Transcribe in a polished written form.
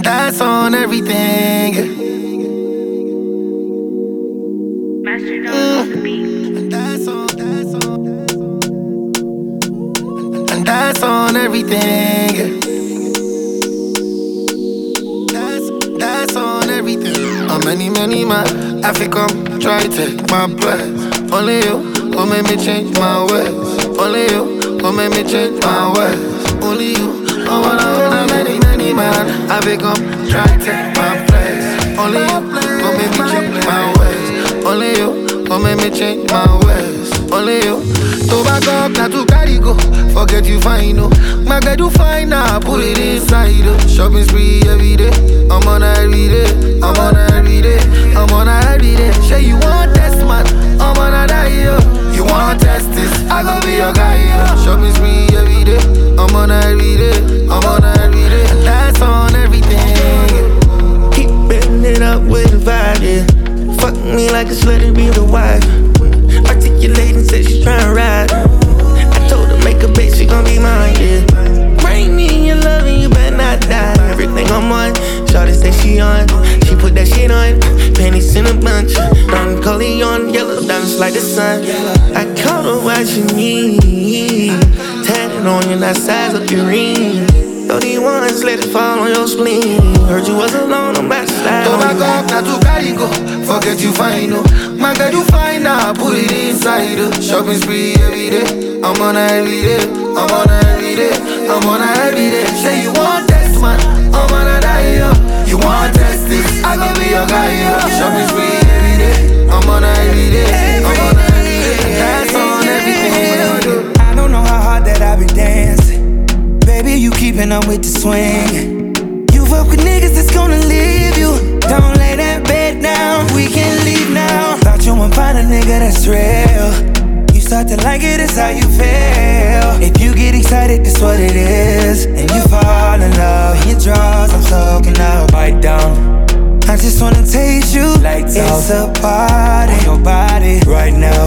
That's on everything. Master Dog on the beat. And that's on everything. That's on everything. Many man, I fi come try take my place. Only you gon' make me change my ways. Only you gon' make me change my ways. Only you. I wanna many man, I fi come try take my place. Only you gon' make me change my ways. Only you gon' make me change my ways. Only you. To back up, not to carry go. Forget you fine, no. My girl do fine now, put it inside. Shopping spree every day. I'm on her every day. I'm on her every day. I'm on her every day. Say you want test, man. I'm on her die, yo. You want test this? I gon' be your guy, yo. Shopping spree every day. I'm on her every day. I'm on her every day. And that's on everything. Keep bending it up with the vibe, yeah. Fuck me like a slut and be the wife. Articulating, said she tryna ride. I told her make a bitch, she gon' be mine, yeah. Bring me in your love and you better not die. Everything I'm on, shawty say she on. She put that shit on, panties in a bunch. Don Corleone, yellow diamonds like the sun. I caught her watching me. Tatted on you, that size up your ring. 31s, let it fall on your spleen. Heard you was alone, I'm about to slide To on back you. up, not to carry go. Forget you fine, no. My girl you fine now, put it inside. Shopping spree every day. I'm on her every day. I'm on her every day. I'm on her every day. Say you want test, man. I'm on her die, yo. You want test this? I gon' be your guy, yo. Shopping spree every day. I'm on her every day. I'm on her every day. That's on everything. I don't know how hard that I be dancing. Baby, you keeping up with the swing. You fuck with niggas that's gonna leave you. Don't lay that bed down, we can leave now. Thought you would find a nigga that's real. You start to like it, it's how you feel. If you get excited, that's what it is. And you fall in love, in your drawers, I'm soaking up. Bite down, I just wanna taste you. Lights It's a party, your body right now.